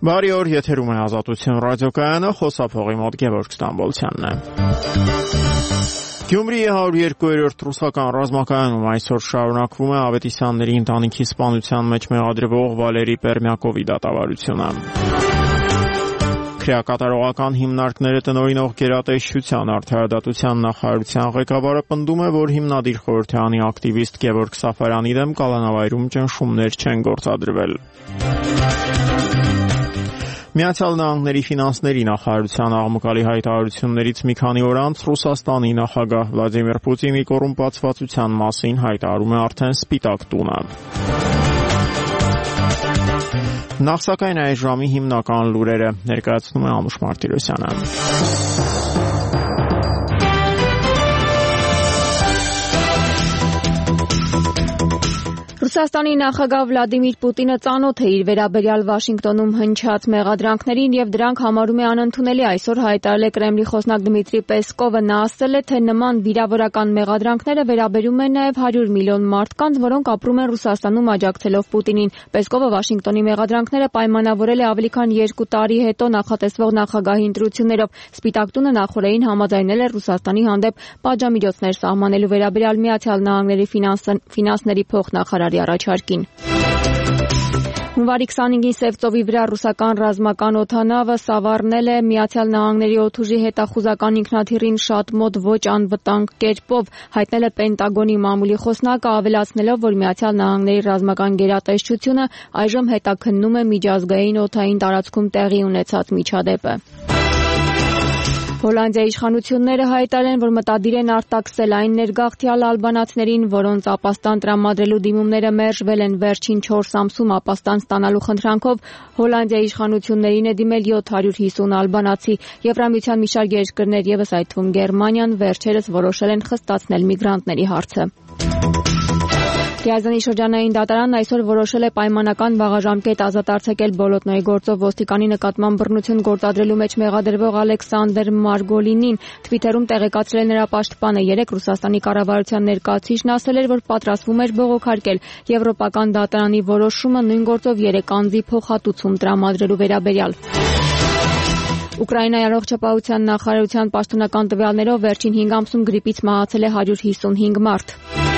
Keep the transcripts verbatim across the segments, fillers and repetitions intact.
Բարի օր, եթերում է Ազատություն ռադիոկայանը, խոսափողի մոտ Գևորգ Ստամբոլցյանն է։ Գյումրիի հարյուր երկու ռուսական ռազմակայանում այսօր շարունակվում է Ավետիսյանների ընտանիքի սպանության մեջ մեղադրվող Վալերի Պերմյակովի դատավարությունը։ Քրեակատարողական հիմնարկները տնօրինող գերատեսչության արդարադատության նախարարության ղեկավարը պնդում է, որ հիմնադիր խորհրդարանի ակտիվիստ Գևորգ Սաֆարյանի դեմ կալանավայրում ճնշումներ չեն գործադրվել։ Միացյալ Նահանգների ֆինանսների նախարարության աղմկալի հայտարարություններից մի քանի օր անց Ռուսաստանի նախագահ Վլադիմիր Պուտինի կոռումպացվածության մասին հայտարարում է արդեն Սպիտակ տունը։ Նախ սակայն այս ժամի հիմնական լուրերը ներկայացնում է Անուշ Մարտիրոսյանը։ Ռուսաստանի նախագահ Վլադիմիր Պուտինը ծանոթ է իր վերաբերյալ Վաշինգտոնում հնչած մեղադրանքներին եւ դրանք համարում է անընդունելի։ Այսօր հայտարարել է Կրեմլի խոսնակ Դմիտրի Պեսկովը։ Նա ասել է, թե նման վիրավորական մեղադրանքները վերաբերում են նաեւ հարյուր միլիոն մարդկանց, որոնք ապրում են Ռուսաստանում աջակցելով Պուտինին։ Պեսկովը Վաշինգտոնի մեղադրանքները պայմանավորել է ավելի քան երկու տարի հետո նախատեսվող նախագահի ընտրություններով։ Սպիտակ տունը նախորդին համաձայնել է Ռուսաստանի հանդեպ պատժամիջոցներ սահմանելու վերաբերյալ Միացյալ Նահանգների ֆինանսների փոխնախարարի առաջարկին։ Հունվարի քսանհինգին Սևծովի վրա ռուսական ռազմական օդանավը սավառնել է Միացյալ Նահանգների օդուժի հետախուզական ինքնաթիռին շատ մոտ ոչ անվտանգ կերպով, հայտնել է Պենտագոնի մամուլի խոսնակը, ավելացնելով, որ Միացյալ Նահանգների ռազմական գերատեսչությունը այժմ հետաքննում է միջազգային օդային տարածքում տեղի ունեցած միջադեպը։ Հոլանդիայի իշխանությունները հայտարարել են, որ մտադիր են արտաքսել այն ներգաղթյալ ալբանացիներին, որոնց ապաստան տրամադրելու դիմումները մերժվել են վերջին չորս ամսում ապաստան ստանալու խնդրանքով։ Հոլանդիայի իշխանություններին է դիմել յոթ հարյուր հիսուն ալբանացի։ Եվրամիության մի շարք երկրներ ևս, այդ թվում Գերմանիան, վերջերս որոշել են խստացնել միգրանտների հարցը։ Ռիազանի շրջանային դատարանն այսօր որոշել է պայմանական վաղաժամկետ ազատ արձակել Բոլոտնոյի գործով ոստիկանի նկատմամբ բռնություն գործադրելու մեջ մեղադրվող Ալեքսանդր Մարգոլինին։ Թվիթերում տեղեկացրել է նրա պաշտպանը։ Երեկ Ռուսաստանի կառավարության ներկայացուցիչն ասել էր, որ պատրաստվում էր բողոքարկել Եվրոպական դատարանի որոշումը նույն գործով երեք անձի փոխհատուցում տրամադրելու վերաբերյալ։ Ուկրաինայի առողջապահության նախարարության պաշտոնական տվյալներով վերջին հինգ ամսում գրիպից մահացել է հարյուր հիսունհինգ մարդ։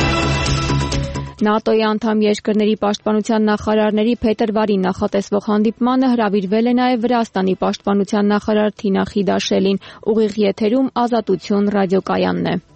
ՆԱՏՕ-ի անդամ երկրների պաշտպանության նախարարների փետրվարին նախատեսվող հանդիպմանը հրավիրվել է նաև Վրաստանի պաշտպանության նախարար Թինա Խիդաշելին։ Ուղիղ եթերում Ազատություն ռադիոկայանն է։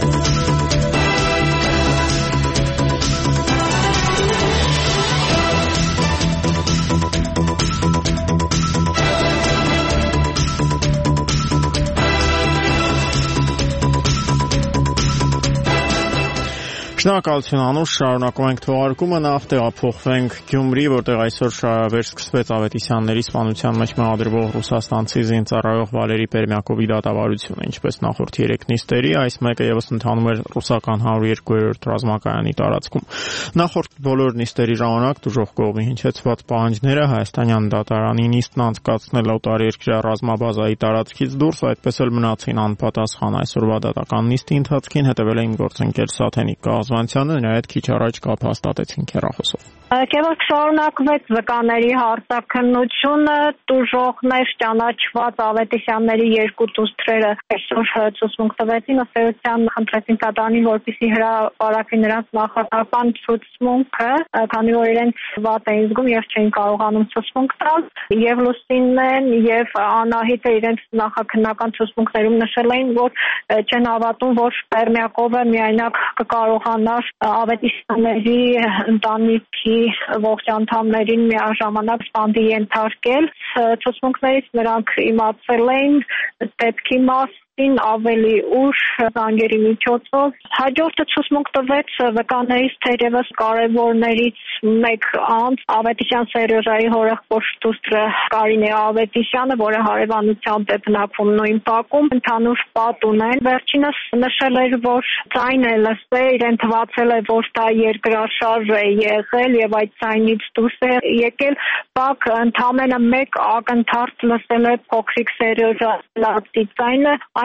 Շնորհակալություն Անուշ, շարունակում ենք թողարկումը, նախ տեղափոխվենք Գյումրի, որտեղ այսօր շարավեր սկսվեց Ավետիսյանների սպանության մեջ մեղադրվող ռուսաստանցի զինծառայող Վալերի Պերմյակովի դատավարությունը։ Ինչպես նախորդ երեք նիստերի, այս մեկը ևս ընթանում էր ռուսական հարյուր երկու ռազմակայանի տարածքում։ Նախորդ բոլոր նիստերի ժամանակ դժոխք կողմի հնչեցված պահանջները հայաստանյան դատարանի նիստն անցկացնել օտարերկրյա ռազմաբազայի տարածքից դուրս, այդպես էլ մնացին անպատասխան։ Այսօրվա դատական նիստի ընթացքին հետևել է իմ գործընկեր Սաթենիկ Գազվանցյանը, նրա հետ քիչ առաջ կապ հաստատեցինք հեռախոսով։ Գևորգ, շարունակվեց վկաների հարցաքննությունը, տուժողներ ճանաչված Ավետիսյանների երկու դուստրերը այսօր ցուցմունք տվեցին, ըստ էության խնդրեցին դատարանին, որպեսզի հրապարակի նրանց նախնական ցուցմունքը, քանի որ իրենց վատ էին զգում եւ չէին կարողանում ցուցմունք տալ, եւ Լուսինեն եւ Անահիտը իրենց նախաքննական ցուցմունքներում նշել էին, որ չեն հավատում, որ Պերմյակովը միայնակ կկարողանար Ավետիսյանների ընտանիքի ողջ անդամներին միաժամանակ սպանդի ենթարկել։ Ցուցմունքներից նրանք իմացել էին դեպքի մասին ավելի ուշ զանգերի միջոցով։ Հաջորդը ցուցմունք տվեց վկաներից թերևս կարևորներից մեկ անձ Ավետիսյան Սերժայի հորեղբոր դուստրը Կարինե Ավետիսյանը, որը հարևանությամբ է բնակվում նույն բակում, ընդհանուր պատ ունեն։ Վերջինս նշել էր, որ ձայն է լսել, իրեն թվացել է, որ դա երկրաշարժ է եղել եւ այդ ձայնից դուրս է եկել։ Բակ ընդամենը մեկ ակնթարթ լսել է փոքրիկ Սերժայի ձայնը, այն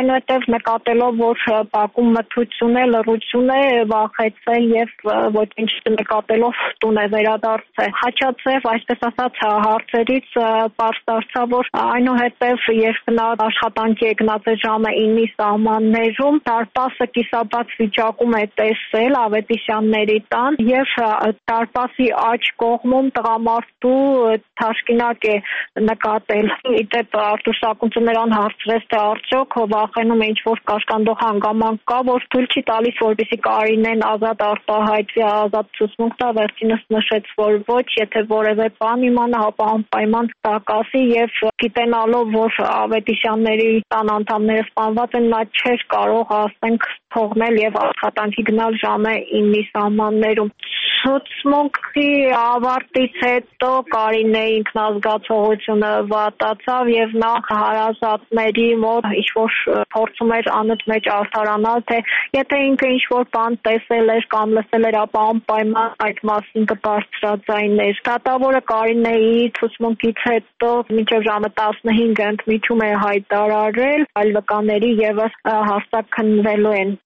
այնուհետև նկատելով, որ բակում մթություն է, լռություն է, վախեցել եւ ոչինչ նկատելով տուն է վերադարձել։ Խաչաձև, այսպես ասած, հարցերից պարզ դարձավ, որ այնուհետև երբ նա աշխատանքի եկնած է ժամը ինի սահմաններում, դարպասը կիսաբաց վիճակում է տեսել Ավետիսյանների տան եւ դարպասի աջ կողմում տղամարդու թաշկինակ է նկատել։ Իդեպ Արտուր Սակունցը նրան հարցրեց, թե արդյոք վախենում է ինչ-որ կաշկանդող հանգամանք կա, որ թույլ չի տալիս, որպեսզի Կարինեն ազատ արտահայտվի, ազատ ցուցմունք տա, վերջինս նշեց, որ ոչ, եթե որևէ բան իմանա, ապա անպայման տակասի եւ գիտենալով, որ Ավետիսյանների տան անդամները սպանված են, նա չէր կարող, ասենք, թողնել եւ աշխատանքի գնալ ժամը ինի սահմաններում։ Ցուցմունքի ավարտից հետո Կարինեի ինքնազգացողությունը վատացավ եւ նա հարազատների մոտ ինչ-որ փորձում էր անըտ մեջ արդարանալ, թե եթե ինքը ինչ-որ բան տեսել էր կամ լսել էր, ապա անպայման այդ մասին կբարձրաձայներ։ Դատավորը Կարինեի ցուցմունքից հետո մինչև ժամը տասնհինգը ընդմիջում է հայտարարել, այլ վկաների եւս հաստատքնվելու են։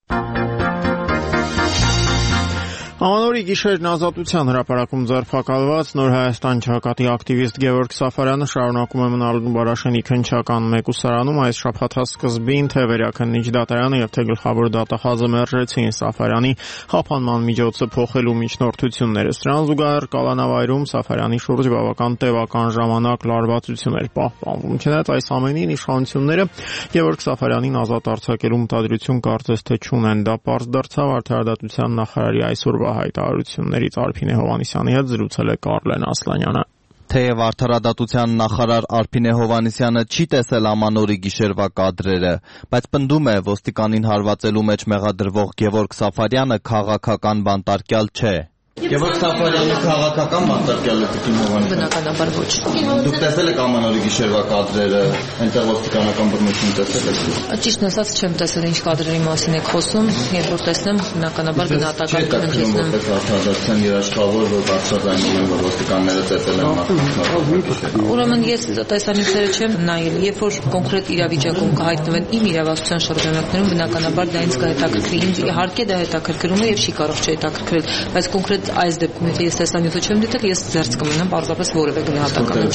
Ամանորի գիշերն ազատության հրապարակում ձերբակալված Նոր Հայաստան ճակատի ակտիվիստ Գևորգ Սաֆարյանը շարունակում է մնալ Բարաշենի քննչական մեկուսարանում։ Այս շաբաթա սկզբին թե վերաքննիչ դատարանը եւ թե գլխավոր դատախազը մերժեցին Սաֆարյանի խափանման միջոցը փոխելու միջնորդությունները։ Սրան զուգահեռ կալանավայրում Սաֆարյանի շուրջ բավական տևական ժամանակ լարվածություն էր պահպանվում։ Չնայած այս ամենին իշխանությունները Գևորգ Սաֆարյանին ազատ արձակելու մտադրություն կարծես թե չունեն։ Դա պարզ դարձավ արդարադատության նախարարի այսօրվա հայտարարություններից Արփինե Հովհաննիսյանի հետ զրուցել է Կարլեն Ասլանյանը։ Թեև արդարադատության նախարար Արփինե Հովհաննիսյանը չի տեսել Ամանորի գիշերվա կադրերը, բայց պնդում է ոստիկանին հարվածելու մեջ մեղադրվող Գևորգ Սաֆարյանը քաղաքական բանտարկյալ չէ։ Գևորգ Սաֆարյանը քաղաքական բանտարկյալ է Տիկին Հովհաննիսյանը։ Բնականաբար ոչ։ Դուք տեսել եք Ամանորի գիշերվա կադրերը, այնտեղ ոստիկանական բռնություն տեսել եք։ Ճիշտն ասած չեմ տեսել ինչ կադրերի մասին եք խոսում, երբ որ տեսնեմ բնականաբար գնահատական կհնչեցնեմ։ Արդարադատության երաշխավոր, որ բարձրաձայնում են, որ ոստիկանները ծեծել են մարդկանց։ Ուրեմն ես տեսանյութերը չեմ նայել, երբ որ կոնկրետ իրավիճակում կհայտնվեն իմ իրավասության շրջանակներում, բնականաբար դա ինձ կհետաքրքրի, ինձ իհարկե դա հետաքրքրում է եւ չի կարող չհետաքրքրել, բայց կոնկրետ այս դեպքում եթե ես տեսանյութը չեմ դիտել, ես ձեռք կմնամ պարզապես որևէ գնահատական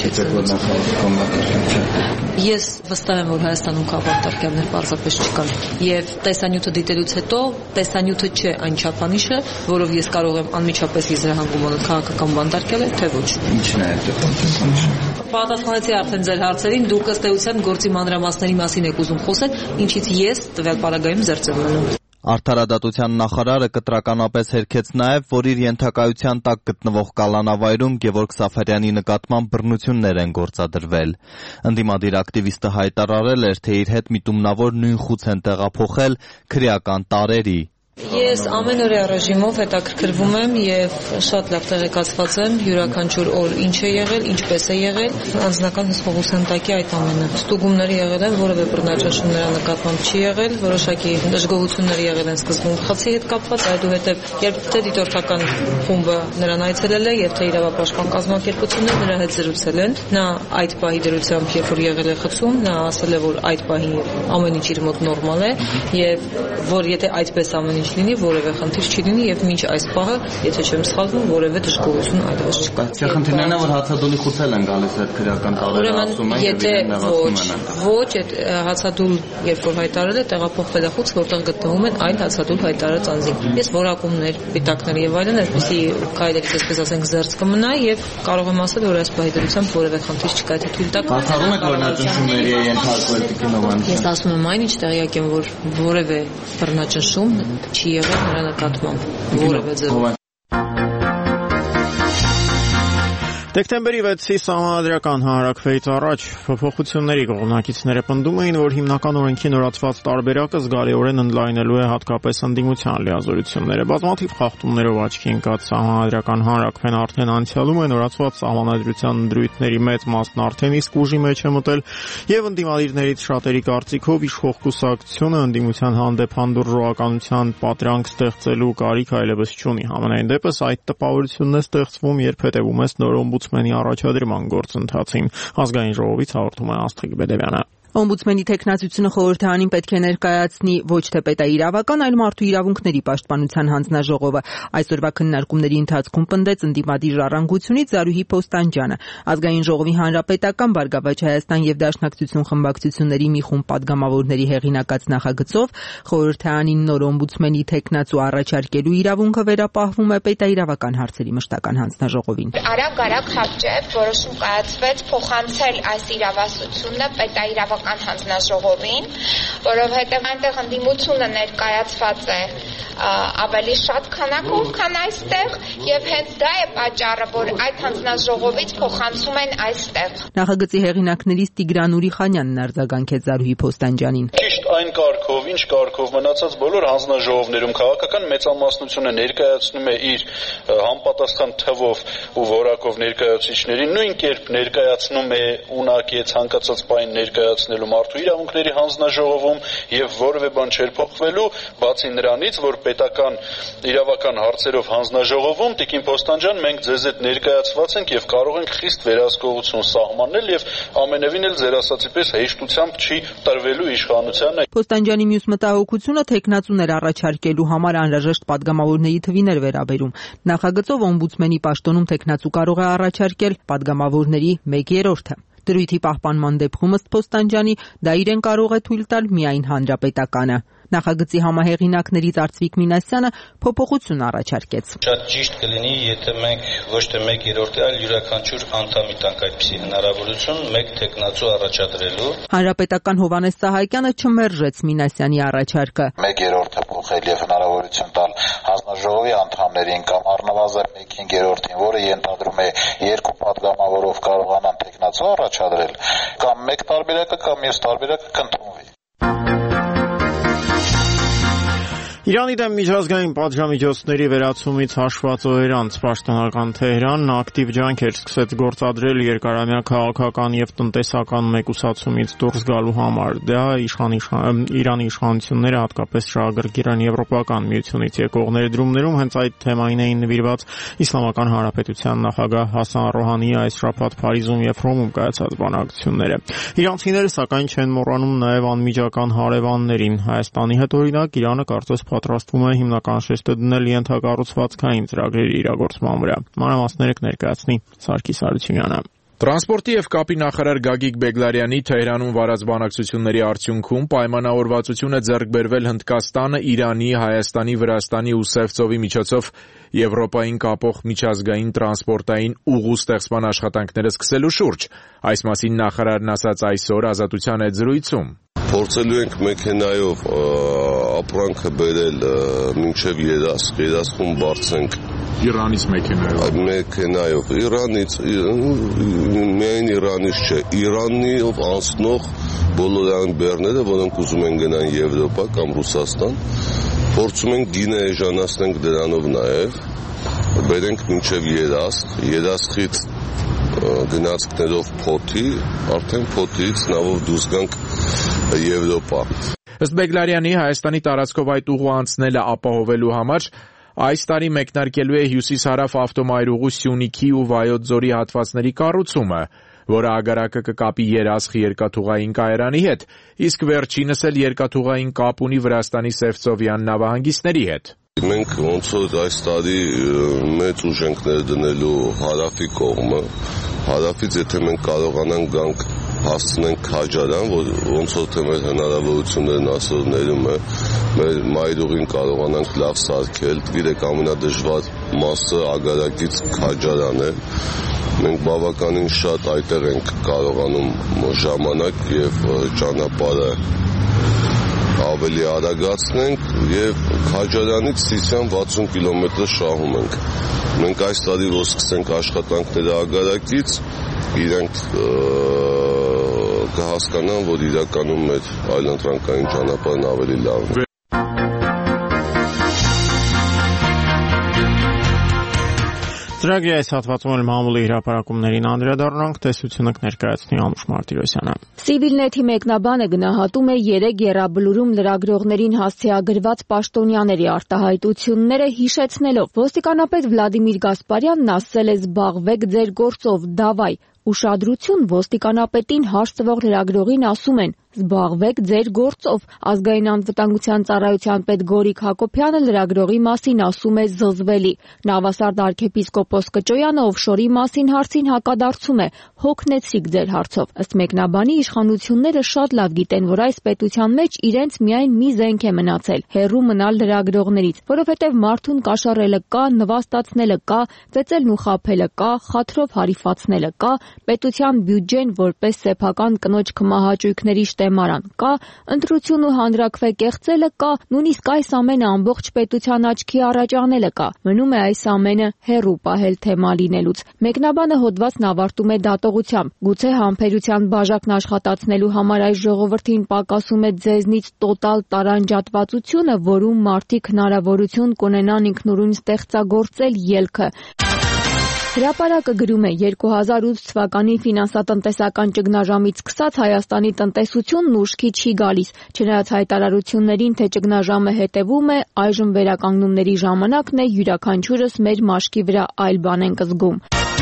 չեմ։ Ես վստահ եմ, որ Հայաստանում քաղաքատարքյալներ պարզապես չկան եւ տեսանյութը դիտելուց հետո տեսանյութը չէ այն չափանիշը, որով ես կարող եմ անմիջապես եզրահանգում անել քաղաքական բանտարկյալ է, թե ոչ։ Ինչն է այդ տեսանյութը։ Պատասխանեցի արդեն ձեր հարցերին, դուք ըստ էության գործի մանրամասների մասին եք ուզում խոսել, ինչից ես տվյալ պարագայում զերծ եմ մնում։ Արդարադատության նախարարը կտրականապես հերքեց նաև, որ իր ենթակայության տակ գտնվող կալանավայրում Գևորգ Սաֆարյանի նկատմամբ բռնություններ են գործադրվել։ Ընդդիմադիր ակտիվիստը հայտարարել էր, թե իր հետ միտումնավոր նույն խուց են տեղափոխել քրեական տարրերի։ Ես ամենօրյա ռեժիմով հետաքրքրվում եմ եւ շատ լավ տեղեկացված եմ յուրաքանչյուր օր ինչ է եղել, ինչպես է եղել, անձնական հսկողության այդ ամենը։ Ստուգումները եղել են, որևէ բռնաճնշում նրա նկատմամբ չի եղել, որոշակի դժգոհություններ եղել են սկզբում խցի հետ կապված, այդուհետև երբ թե դիտորդական խումբը նրան այցելել է եւ թե իրավապաշտպան կազմակերպությունները նրա հետ զրուցել են, նա այդ պահի դրությամբ, երբ որ եղել է խցում, նա ասել է, որ այդ պահին ամեն ինչ իր մոտ նորմալ է եւ որ եթե այդպես ամեն լինի, որևէ խնդիր չի լինի եւ մինչ այս պահը, եթե չեմ սխալվում, որևէ դժգոհություն այդպես չկա։ Չէ, խնդիրն է, որ հացադուլի խուցել են գալիս այդ քրեական տարերը ասում են եւ իրեն նեղացնում են։ Ոչ, այդ հացադուլ երբ որ հայտարարել է, տեղափոխվել է խուց, որտեղ գտնվում են այլ հացադուլ հայտարարած անձինք։ Ես որակումներ, պիտակներ եւ այլն, այսպեսի քայլերից, այսպես ասենք, զերծ կմնա եւ կարող եմ ասել, որ այս պահի դրությամբ որևէ խնդիր չկա, եթե թույլ տաք։ Բացառում եք, որ նա ճնշումների է ենթարկվել Տիկին Հովհաննիսյանը։ Ես ասում եմ այն, ինչ տեղյակ եմ, որ որևէ բռնաճնշում չի եղել նրա նկատմամբ որևէ ձևով։ Դեկտեմբերի վեցի Սահմանադրական հանրաքվեից առաջ փոփոխությունների կողմնակիցները պնդում էին, որ հիմնական օրենքի նորացված տարբերակը զգալիորեն ընդլայնելու է հատկապես ընդդիմության լիազորությունները։ Բազմաթիվ խախտումներով աչքի ընկած Սահմանադրական հանրաքվեն արդեն անցյալում է, նորացված Սահմանադրության դրույթների մեծ մասն արդեն իսկ ուժի մեջ է մտել, եւ ընդդիմադիրներից շատերի կարծիքով իշխող կուսակցությունը ընդդիմության հանդեպ հանդուրժողականության պատրանք ստեղծելու կարիք այլևս չունի։ Համենայն դեպս այդ տպավորությունն է ստեղծվում, երբ հետևում ես նոր օմբուդսմենի առաջադրման գործընթացին։ Ազգային ժողովից հաղորդում է Աստղիկ Բեդևյանը։ Օմբուդսմենի թեկնածությունը խորհրդարանին պետք է ներկայացնի ոչ թե պետաիրավական, այլ մարդու իրավունքների պաշտպանության հանձնաժողովը։ Այսօրվա քննարկումների ընթացքում պնդեց ընդդիմադիր ժառանգությունից Զարուհի Փոստանջյանը։ Ազգային ժողովի հանրապետական Բարգավաճ Հայաստան եւ Դաշնակցություն խմբակցությունների մի խումբ падգամավորների հեղինակած նախագծով խորհրդարանին նոր օմբուդսմենի թեկնածու առաջարկելու իրավունքը վերապահվում է պետաիրավական հարցերի մշտական հանձնաժողովին։ Արագ-արագ հապճեպ որոշում կայացվեց փոխանցել այս իրավասությունը պետաիրավական հանձնաժողովին, որովհետև այնտեղ ընդդիմությունը ներկայացված է ավելի շատ քանակով, քան այստեղ, եւ հենց դա է պատճառը, որ այդ հանձնաժողովից փոխանցում են այստեղ։ Նախագծի հեղինակներից Տիգրան Ուրիխանյանն արձագանքեց Զարուհի Փոստանջյանին։ Ճիշտ այն կարգով, ինչ կարգով մնացած բոլոր հանձնաժողովներում քաղաքական մեծամասնությունը ներկայացնում է իր համապատասխան թվով ու որակով ներկայացուցիչներին, նույն կերպ ներկայացնում է ունակի ցանկացած բան ներկայացնելու մարդու իրավունքների հանձնաժողովում եւ որևէ բան չէր փոխվելու, բացի նրանից, որ պետական իրավական հարցերով հանձնաժողովում Տիկին Փոստանջյան մենք ձեզ հետ ներկայացված ենք եւ կարող ենք խիստ վերահսկողություն սահմանել եւ ամենևին էլ ձեր ասացի պես հեշտությամբ չի տրվելու իշխանությանը։ Փոստանջյանի մյուս մտահոգությունը թեկնածուներ առաջարկելու համար անհրաժեշտ падգամավորների թվին էր վերաբերում։ Նախագծով օմբուդսմենի պաշտոնում թեկնածու կարող է առաջարկել падգամավորների մեկ երրորդը։ Դրույթի պահպանման դեպքում ըստ Փոստանջյանի դա իրեն կարող է թույլ տալ միայն հանրապետականը։ Նախագծի համահեղինակներից Արծվիկ Մինասյանը փոփոխություն առաջարկեց։ Շատ ճիշտ կլինի, եթե մենք ոչ թե մեկ երրորդը, այլ յուրաքանչյուր անդամի տանք այդպիսի հնարավորություն մեկ թեկնածու առաջադրելու։ Հանրապետական Հովհաննես Սահակյանը չմերժեց Մինասյանի առաջարկը։ Մեկ երրորդը փոխել եւ հնարավորություն տալ հանձնաժողովի անդամներին կամ առնվազն մեկին երրորդին, որը ենթադրում է երկու падգամավորով կարողանան թեկնածու առաջադրել, կամ մեկ տարբերակը կամ մյուս տարբերակը կընդունվի։ Իրանի դեմ միջազգային պատժամիջոցների վերացումից հաշված օրերանց պաշտոնական Թեհրանն ակտիվ ջանքեր սկսեց գործադրել երկարամյա քաղաքական եւ տնտեսական մեկուսացումից դուրս գալու համար։ Դա Իրանի իշխանությունները հատկապես շահագրգիռ Եվրոպական միությունից եկող ներդրումներում հենց այդ թեմային էին նվիրված Իսլամական Հանրապետության նախագահ Հասան Ռոհանիի այս շաբաթ Փարիզում եւ Հռոմում կայացած բանակցությունները։ Իրանցիները սակայն չեն մոռանում նաեւ անմիջական հարևաններին։ Հայաստանի հետ օրինակ Իրանը կարծես պատրաստվում է հիմնական շեշտը դնել ենթակառուցվածքային ծրագրերի իրագործման վրա։ Մանրամասները կներկայացնի Սարգիս Արությունյանը։ Տրանսպորտի եւ կապի նախարար Գագիկ Բեգլարյանի Թեհրանում վարած բանակցությունների արդյունքում պայմանավորվածություն է ձեռք բերվել Հնդկաստանը, Իրանի, Հայաստանի, Վրաստանի ու Սևծովի միջոցով Եվրոպային կապող միջազգային տրանսպորտային ուղու ստեղծման աշխատանքները սկսելու շուրջ։ Այս մասին նախարարն ասաց այսօր Ազատության հետ զրույցում։ Փորձելու ենք մեքենայով ապրանքը բերել մինչև Երասխ, Երասխում բարձենք Իրանից մեքենայով։ Մեքենայով Իրանից, միայն Իրանից չէ, Իրանով անցնող բոլոր այն բեռները, որոնք ուզում են գնան Եվրոպա կամ Ռուսաստան, փորձում ենք գինը էժանացնենք դրանով նաև, բերենք մինչև Երասխ, Երասխից գնացքներով փոթի, արդեն փոթից նավով դուրս գանք Եվրոպա։ Ըստ Բեգլարյանի Հայաստանի տարածքով այդ ուղու անցնելը ապահովելու համար այս տարի մեկնարկելու է հյուսիս-հարավ ավտոմայրուղու Սյունիքի ու Վայոց ձորի հատվածների կառուցումը, որը ագարակը կկապի Երասխ երկաթուղային կայարանի հետ, իսկ վերջինս էլ երկաթուղային կապ ունի Վրաստանի Սևծովյան նավահանգիստների հետ։ Մենք ոնց որ այս տարի մեծ ուժ ենք ներդնելու հարավի կողմը, հարավից եթե մենք կարողանանք գանք հասցնենք Քաջարան, որ ոնց որ թե մեր հնարավորություններն ասորներում է, մեր մայրուղին կարողանանք լավ սարքել, գիտեք ամենադժվար մասը ագարակից Քաջարան է, մենք բավականին շատ այդտեղ ենք կարողանում ժամանակ եւ ճանապարհը ավելի արագացնենք եւ Քաջարանից Սիսիան վաթսուն կիլոմետր շահում ենք։ Մենք այս տարի որ սկսենք աշխատանքները ագարակից, իրենք կհասկանան, որ իրականում մեր այլընտրանքային ճանապարհն ավելի լավն է։ Ծրագրի այս հատվածում էլ մամուլի հրապարակումներին անդրադառնանք, տեսությունը կներկայացնի Անուշ Մարտիրոսյանը։ Civilnet-ի մեկնաբանը գնահատում է երեք եռաբլուրում լրագրողներին հասցեագրված պաշտոնյաների արտահայտությունները, հիշեցնելով ոստիկանապետ Վլադիմիր Գասպարյանն ասել է զբաղվեք ձեր գործով, դավայ, Ուշադրություն ոստիկանապետին հաշ տվող լրագրողին ասում են. զբաղվեք ձեր գործով։ Ազգային անվտանգության ծառայության պետ Գորիկ Հակոբյանը լրագրողի մասին ասում է զզվելի։ Նավասարդ arczepiskopos Կճոյանը օֆշորի մասին հարցին հակադարձում է. հոգնեցիք ձեր հարցով։ Ըստ մեկնաբանի իշխանությունները շատ լավ գիտեն, որ այս պետության մեջ իրենց միայն մի զենք է մնացել՝ հեռու մնալ լրագրողներից, որովհետև մարդուն կաշառելը կա, նվաստացնելը կա, ծեծելն ու խաբելը կա, խաթրով հարիվացնելը կա, պետության բյուջեն որպես սեփական կնոջ քմահաճույքների շտեմարան կա, ընտրություն ու հանրաքվե կեղծելը կա, նույնիսկ այս ամենը ամբողջ պետության աչքի առաջ անելը կա։ Մնում է այս ամենը հեռու պահել թեմա լինելուց։ Մեկնաբանը հոդվածն ավարտում է դատողությամբ. գուցե համբերության բաժակն աշխատացնելու համար այս ժողովրդին պակասում է ձեզնից տոտալ տարանջատվածությունը, որում մարդիկ հնարավորություն կունենան ինքնուրույն ստեղծագործել ելքը։ Հրապարակը գրում է. երկու հազար ութ թվականի ֆինանսատնտեսական ճգնաժամից սկսած Հայաստանի տնտեսությունն ուշքի չի գալիս։ Չնայած հայտարարություններին, թե ճգնաժամը հետևում է, այժմ վերականգնումների ժամանակն է, յուրաքանչյուրս մեր մաշկի վրա այլ բան ենք զգում։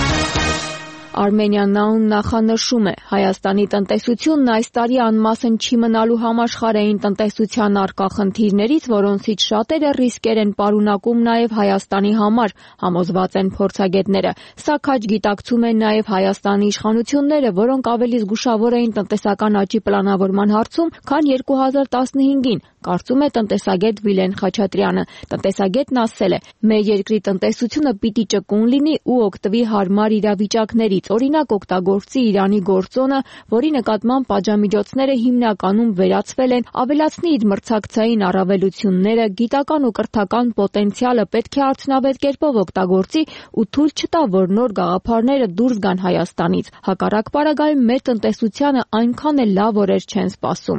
Armenian Now-ն նախանշում է. Հայաստանի տնտեսությունն այս տարի անմասն չի մնալու համաշխարհային տնտեսության առկա խնդիրներից, որոնցից շատերը ռիսկեր են պարունակում նաև Հայաստանի համար, համոզված են փորձագետները։ Սա քաջ գիտակցում են նաև Հայաստանի իշխանությունները, որոնք ավելի զգուշավոր էին տնտեսական աճի պլանավորման հարցում, քան երկու հազար տասնհինգին, կարծում է տնտեսագետ Վիլեն Խաչատրյանը։ Տնտեսագետն ասել է. մեր երկրի տնտեսությունը պիտի ճկուն լինի ու օգտվի հարմար իրավիճակներից, օրինակ օգտագործի Իրանի գործոնը, որի նկատմամբ պատժամիջոցները հիմնականում վերացվել են, ավելացնի իր մրցակցային առավելությունները, գիտական ու կրթական պոտենցիալը պետք է արդյունավետ կերպով օգտագործի ու թույլ չտա, որ նոր գաղափարները դուրս գան Հայաստանից։ Հակառակ պարագայում մեր տնտեսությանը այնքան էլ լավ օրեր չեն սպասում։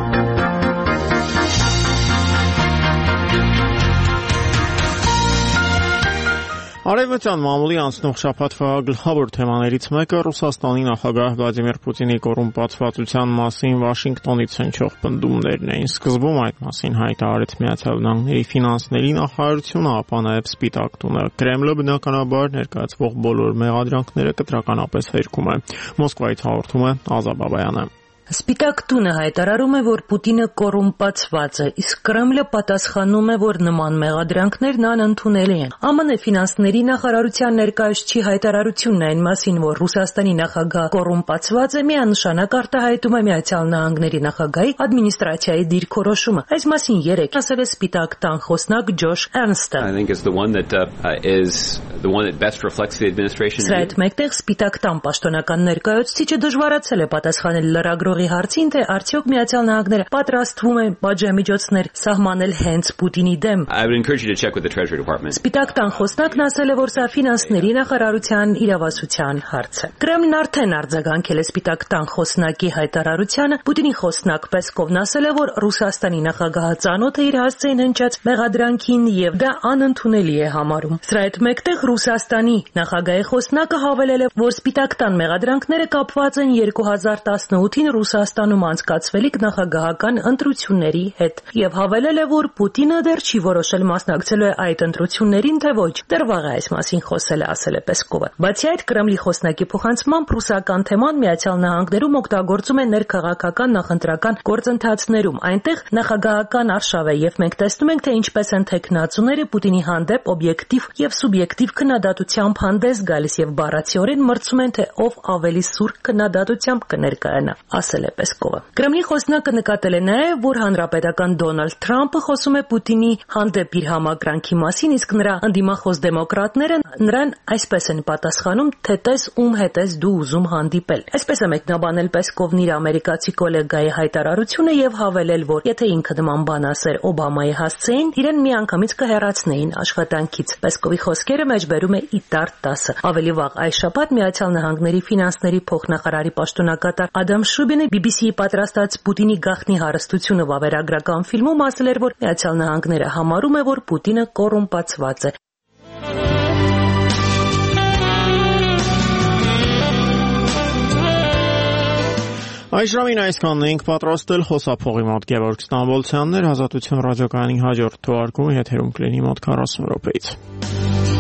Արևմտյան մամուլի անցնող շաբաթվա գլխավոր թեմաներից մեկը Ռուսաստանի նախագահ Վլադիմիր Պուտինի կոռումպացվածության մասին Վաշինգտոնից հնչող պնդումներն էին։ Սկզբում այդ մասին հայտարարեց Միացյալ Նահանգների ֆինանսների նախարարությունը, ապա նաև Սպիտակ տունը։ Կրեմլը բնականաբար ներկայացվող բոլոր մեղադրանքները կտրականապես հերքում է։ Մոսկվայից հաղորդում է Ազա Բաբայանը։ Սպիտակ տունը հայտարարում է, որ Պուտինը կոռումպացված է, իսկ Կրեմլը պատասխանում է, որ նման մեղադրանքներն անընդունելի են։ ԱՄՆ ֆինանսների նախարարության ներկայացուցիչի հայտարարությունն այն մասին, որ Ռուսաստանի նախագահ կոռումպացված է, միանշանակ արտահայտում է Միացյալ Նահանգների նախագահի ադմինիստրացիայի դիրքորոշումը։ Այս մասին երեկ ասել է Սպիտակ տան խոսնակ Ջոշ Էրնստը։ Սրա հետ մեկտեղ Սպիտակ տան պաշտոնական ներկայացուցիչը դժվարացել է պատասխանել լրագրողի հարցին, թե արդյոք Միացյալ Նահանգները պատրաստվում է պատժամիջոցներ սահմանել հենց Պուտինի դեմ։ Սպիտակ տան խոսնակն ասել է, որ սա ֆինանսների նախարարության իրավասության հարց է։ Կրեմլն արդեն արձագանքել է Սպիտակ տան խոսնակի հայտարարությանը։ Պուտինի խոսնակ Պեսկովն ասել է, որ Ռուսաստանի նախագահը ծանոթ է իր հասցեին հնչած մեղադրանքին եւ դա անընդունելի է համարում։ Սրա հետ մեկտեղ Ռուսաստանի նախագահի խոսնակը հավելել է, որ Սպիտակ տան մեղադրանքները կապված են երկու հազար տասնութին Ռուսաստանում անցկացվելիք նախագահական ընտրությունների հետ եւ հավելել է, որ Պուտինը դեռ չի որոշել մասնակցելու է այդ ընտրություններին, թե ոչ։ Դեռ վաղ է այս մասին խոսել է, ասել է Պեսկովը։ Բացի այդ, Կրեմլի խոսնակի փոխանցմամբ ռուսական թեման Միացյալ Նահանգներում օգտագործում է ներքաղաքական նախընտրական գործընթացներում։ Այնտեղ նախագահական արշավ է եւ մենք տեսնում ենք, թե ինչպես են թեկնածուները Պուտինի հանդեպ օբյեկտիվ եւ սուբյեկտիվ քննադատությամբ հանդես գալիս եւ բառացիորեն մրցում են, թե ով ավելի սուր քննադատությամբ կներկայանա, ասել է Պեսկովը։ Կրեմլի խոսնակը նկատել է նաև, որ հանրապետական Դոնալդ Թրամփը խոսում է Պուտինի հանդեպ իր համակրանքի մասին, իսկ նրա ընդդիմախոս դեմոկրատները նրան այսպես են պատասխանում, թե տես ում հետ ես դու ուզում հանդիպել։ Այսպես է մեկնաբանել Պեսկովն իր ամերիկացի գոլեգայի հայտարարությունը եւ հավելել, որ եթե ինքը նման բան ասեր Օբամայի հասցեին, իրեն միանգամից կհեռացնեին աշխատանքից։ Պեսկովի խոսքերը մեջբերում է ԻՏԱՐ տասը։ Ավելի վաղ այս շաբաթ Միացյալ Նահանգների ֆինանսների փոխնախարարի պաշտոնակատար Ադամ Շուբինը բի բի սի-ի պատրաստած Պուտինի գաղտնի հարստությունը վավերագրական ֆիլմում ասել էր, որ Միացյալ Նահանգները համարում է, որ Պուտինը կոռումպացված է։ Այս ժամին այսքանն էինք պատրաստել, խոսափողի մոտ Գևորգ Ստամբոլցյանն էր, Ազատություն ռադիոկայանի հաջորդ թողարկումը եթերում կլինի մոտ քառասուն րոպեից։